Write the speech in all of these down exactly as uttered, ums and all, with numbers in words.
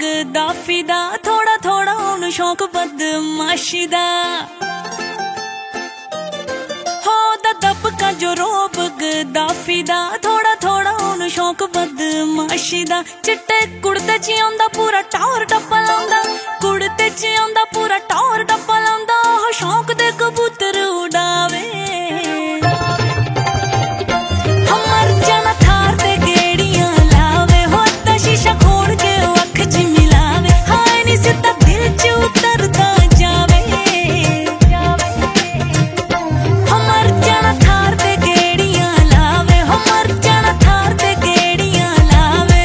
Gaddafi दा, थोड़ा थोड़ा उन्हें शौक बदमाशी दा। हो दा दबका जो रोब गद्दाफी दा, थोड़ा थोड़ा उन्हें शौक बदमाशी दा। चिट्टे कुड़ते च आंदा पूरा टॉर टप्पा लांदा, कुड़ते च आंदा पूरा टॉर टप्पा लांदा। हो शौक दे कबूतर उड़ावे, हमर जाना थार ते गेड़ियां लावे। होता शीशा खोड़ के अख च मिलावे, हाय नी सीधा दिल च उतरदा जावे। हमर जाना थार ते गेड़ियां लावे, हमर जाना थार ते गेड़ियां लावे।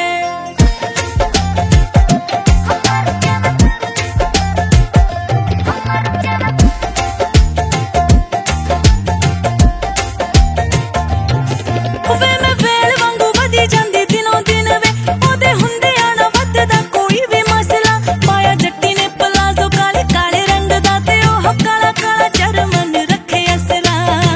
वे मैं वेल वांगू वधी जांदी दिनों दिन वे, ओदे हुंदे आना वधदा कोई भी मसला। पाया जट्टी ने पलाजो काले काले रंग दा, ते ओह काला काला चरमन रखे असला।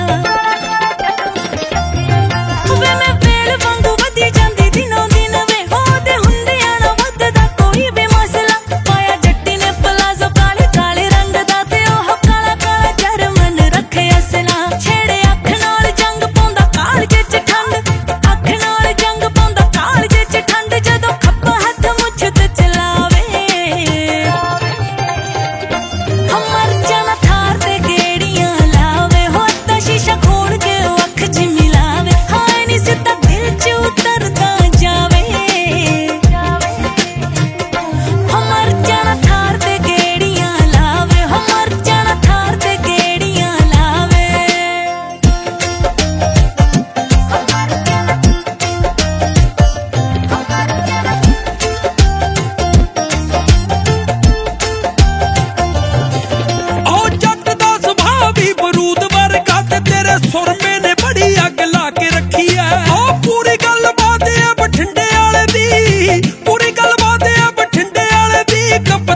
वे मैं वेल वांगू वधी जांदी दिनों दिन वे, ओदे हुंदे आना वधदा कोई भी मसला। पाया जट्टी ने पलाजो काले काले रंग दा, ते ओह काला काला चरमन रखे असला। छेड़े अख नाल जंग पाउंदा कालजे च ठंड, अख नाल जंग पाउंदा कालजे च ठंड। जदों खप्पा हथ मुछ ते चलावे, हमर जाना थार ते गेड़ियां लावे। होता शीशा खोड़ के अख च मिलावे, हाय नी सीधा दिल च उतरदा जावे। हमर जाना थार ते गेड़ियां लावे, हमर जाना थार ते गेड़ियां लावे। ओ जट दा सुभाव भी बरूद वर्गा, ते तेरे सुरमे ने बड़ी अग ला के रखी है। ओ पूरी गल बात है बठिंडे वाले दी, पूरी गल बात है बठिंडे वाले दी।